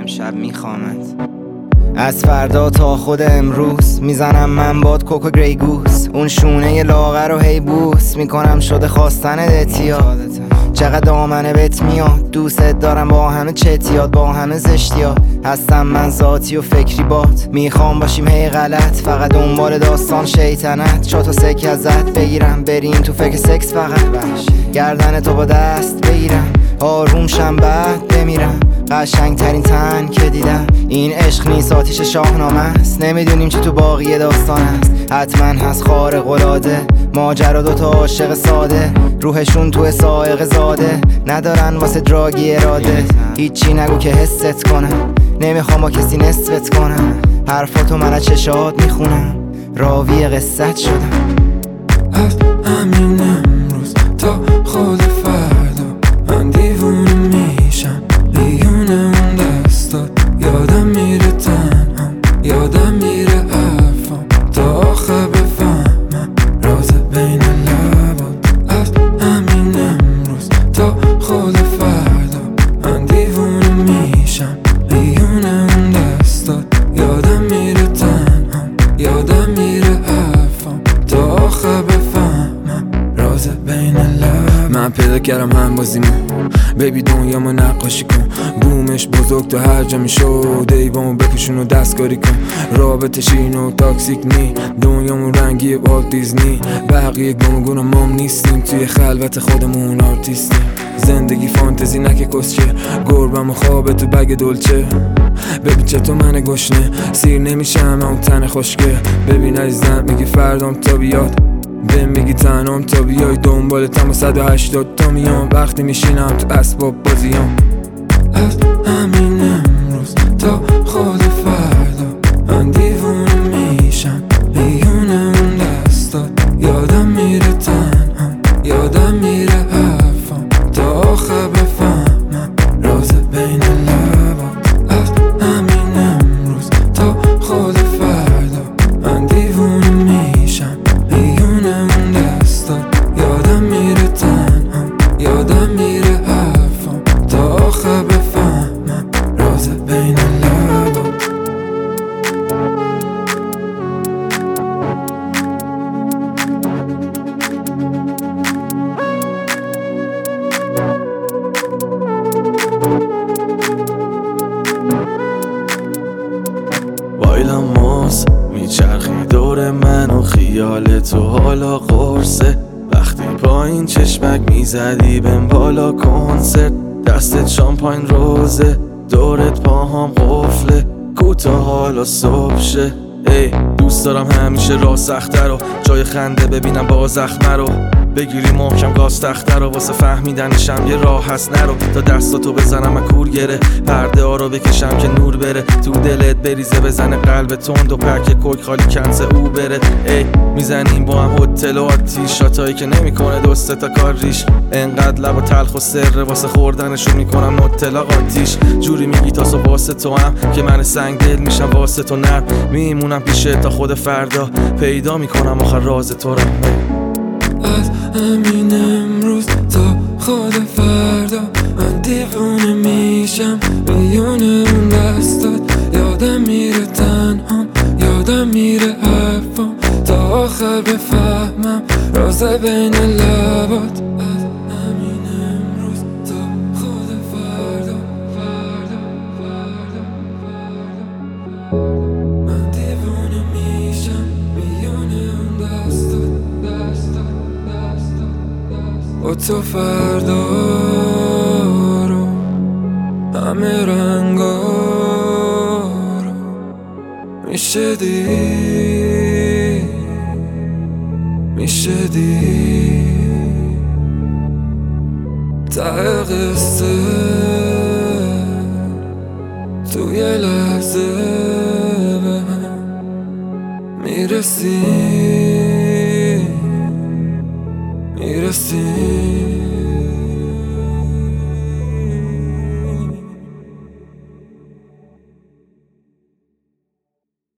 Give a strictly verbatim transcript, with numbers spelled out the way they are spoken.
امشب میخوامت. از فردا تا خود امروز میزنم من باد کوکو گری گوس، اون شونه لاغر رو هی بوس میکنم شده خواستن اتیاد. چقدر دامنه بهت میاد، دوست دارم با همه چتیات، با همه زشتیات. هستم من ذاتی و فکری بات، میخوام باشیم هی غلط، فقط دنبال داستان شیطنت. چاتو سکه ازت بگیرم، بریم تو فکر سکس فقط. گردن تو با دست بگیرم، آروم شم بعد بمیرم. قشنگ ترین تن که دیدم، این عشق نیست آتیش شاهنامه است. نمیدونیم چی تو باقی داستان است، حتما هست خارق العاده. ماجرا دوتا عاشق ساده، روحشون تو سائق زاده. ندارن واسه دراگی اراده، هیچی نگو که حست کنم. نمیخوام با کسی نسبت کنم، حرفاتو من از چشات میخونم. راوی قصت شدم از همین امروز تا خود فردا، من دیوونه میشم بیونه اون دستات. یادم میره تنها، یادم میره حرفام، تا آخر بفهمم راز بین لبات. از همین امروز تا خود فردا، من دیوونه میشم بیونه اون دستات. یادم میره تنها، یادم میره حرفام، تا آخر بفهمم راز بین لبات. من پیدا کردم هم بازیمو، بیبی دنیامو نقاشی کن. بومش بزرگ تا هر جا میشد، ایوامو بپوشون و دستکاری کن. رابطه شیرین و تاکسیک نی، دنیامو رنگی با دیزنی. بقیه گم گم مام نیستیم، توی خلوت خودمون آرتیستیم. زندگی فانتزی نکه کسچه، گربم و خوابه تو بگ دلچه. ببین چطور من گشنه سیر نمیشم اون تن خوشگه. ببین عزیزم میگی فردام تا بیاد، بهم میگی تنام تا بیای. دنبال تم و صد و هشتاد تا میام، وقتی میشینم تو اسباب بازیام. از همین امروز تا خود فردا، من دیوونه میشم بیونه اون دستات. یادم میره تنها، یادم میره حرفام، تا آخر بفهمم راز بین لبات. از همین امروز تا خود فردا، من دیوونه میشم بیونه اون دستات. یادم میره تنها، یادم میره حرفام، تا آخر بفهمم راز بین لبات. وایلم ماس میچرخی دور من و خیال تو حالا قرصه. وقتی پایین چشمک میزدی بهم بالا کنسرت. دستت شامپاین روزه، دورت پاهام قفله. کوتاه حالا صبح شه، ای دوست دارم همیشه راه سخته رو، جای خنده ببینم با زخمه رو. بگیری محکم گاز تخته رو، واسه فهمیدنشم یه راه هست نرو. تا دستاتو بزنم از کور گره، پرده ها رو بکشم که نور بره. تو دلت بریزه بزنه قلب تند و پرک کوک خالی کنز او بره. ای میزنیم با هم هتل و آتیش، شاتایی که نمیکنه دوسته تا کار ریش. انقدر لب و تلخ و سره، واسه خوردنشون میکنم نوتلا قاتیش. جوری میگی تاسو واسه تو هم که من سنگ دل میشم واسه تو نرم. میمونم پیشه تا خود فردا، پیدا میکنم آخر راز تو رو. از همین امروز تا خود فردا، من دیوونه میشم بیونه اون دستات. یادم میره تنها، یادم میره حرفام، تا آخر بفهمم راز بین لبات. از همین امروز تا خود فردا، فردا، فردا، فردا. من دیوونه میشم بیونه اون دستات. با تو فردا رو، همه رنگا رو میشه دید، میشه دید. ته قصه تو یه لحظه به هم میرسی، میرسی.